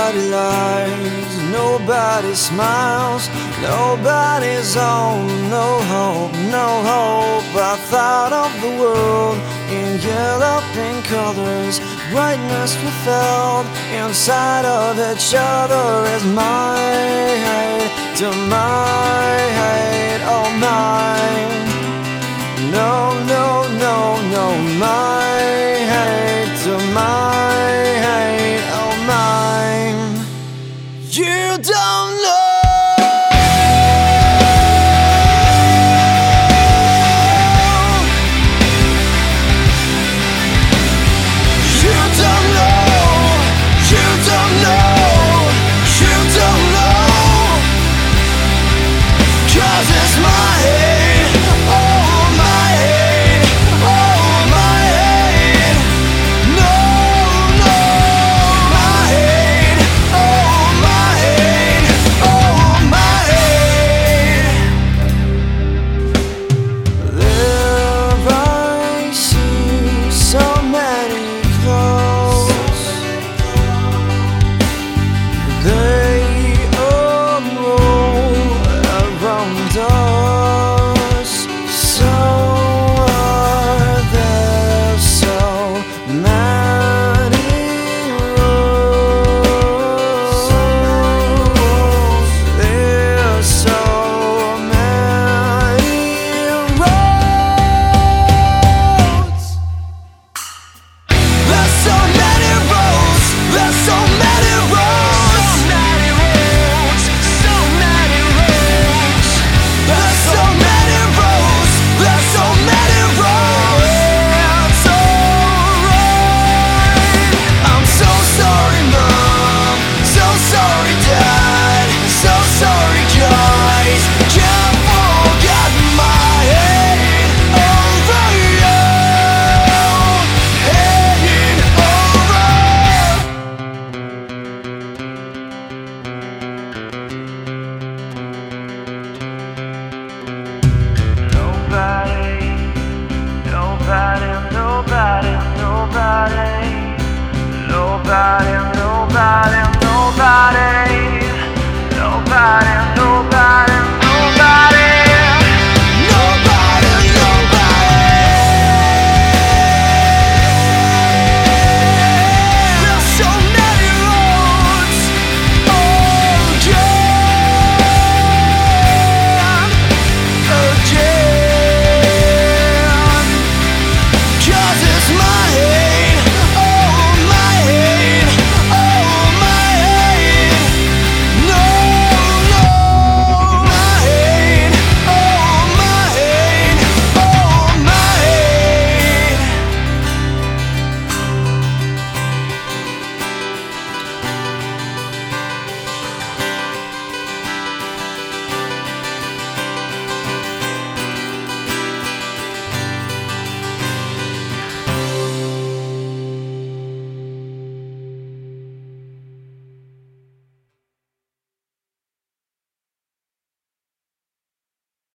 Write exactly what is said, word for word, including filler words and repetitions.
Nobody lies, nobody smiles, nobody's home, no hope, no hope. I thought of the world in yellow pink colors, brightness we felt inside of each other is my hate to my hate, oh mine. No, no, no, no, my hate to my